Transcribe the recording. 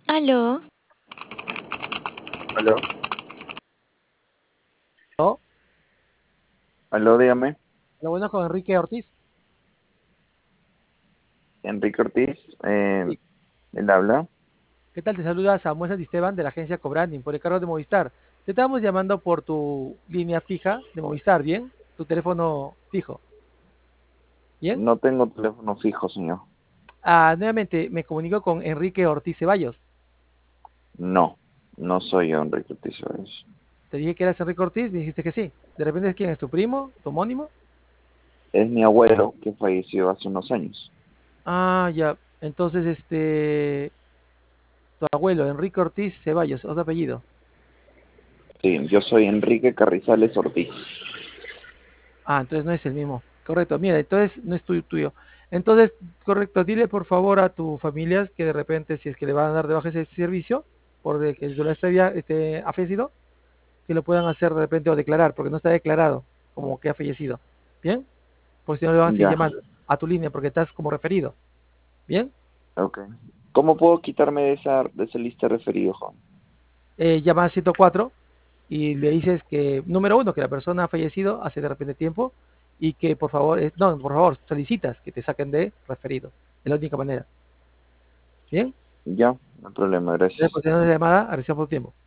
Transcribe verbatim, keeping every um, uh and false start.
Aló, Aló, ¿No? aló, dígame. Lo bueno con Enrique Ortiz. Enrique Ortiz, eh, Sí. él habla. ¿Qué tal? Te saluda Samuel Santisteban de la agencia Cobranding por el cargo de Movistar. Te estábamos llamando por tu línea fija de Movistar, ¿bien? Tu teléfono fijo, ¿bien? No tengo teléfono fijo, señor. Ah, nuevamente me comunico con Enrique Ortiz Ceballos. No, no soy yo, Enrique Ortiz. Es, Te dije que eras Enrique Ortiz, me dijiste que sí. ¿De repente es quién es tu primo, tu homónimo? es mi abuelo que falleció hace unos años. Ah, ya. Entonces, este, tu abuelo, Enrique Ortiz Ceballos, otro apellido. Sí, yo soy Enrique Carrizales Ortiz. Ah, entonces no es el mismo. Correcto, mira, entonces no es tuyo, tuyo. Entonces, correcto, dile por favor a tus familias que de repente, si es que le van a dar de baja ese servicio, por de que durante este día este, ha fallecido, que lo puedan hacer de repente o declarar, porque no está declarado como que ha fallecido. ¿Bien? Porque si no le van a seguir Ya, llamando a tu línea porque estás como referido. ¿Bien? ok. ¿Cómo puedo quitarme de esa, de esa lista de referidos, joven? Eh, llama al ciento cuatro y le dices que, número uno, que la persona ha fallecido hace de repente tiempo y que por favor, eh, no, por favor, solicitas que te saquen de referido. Es la única manera. Bien, Ya, no hay problema, gracias gracias. por tener una llamada, agradecemos por tu tiempo.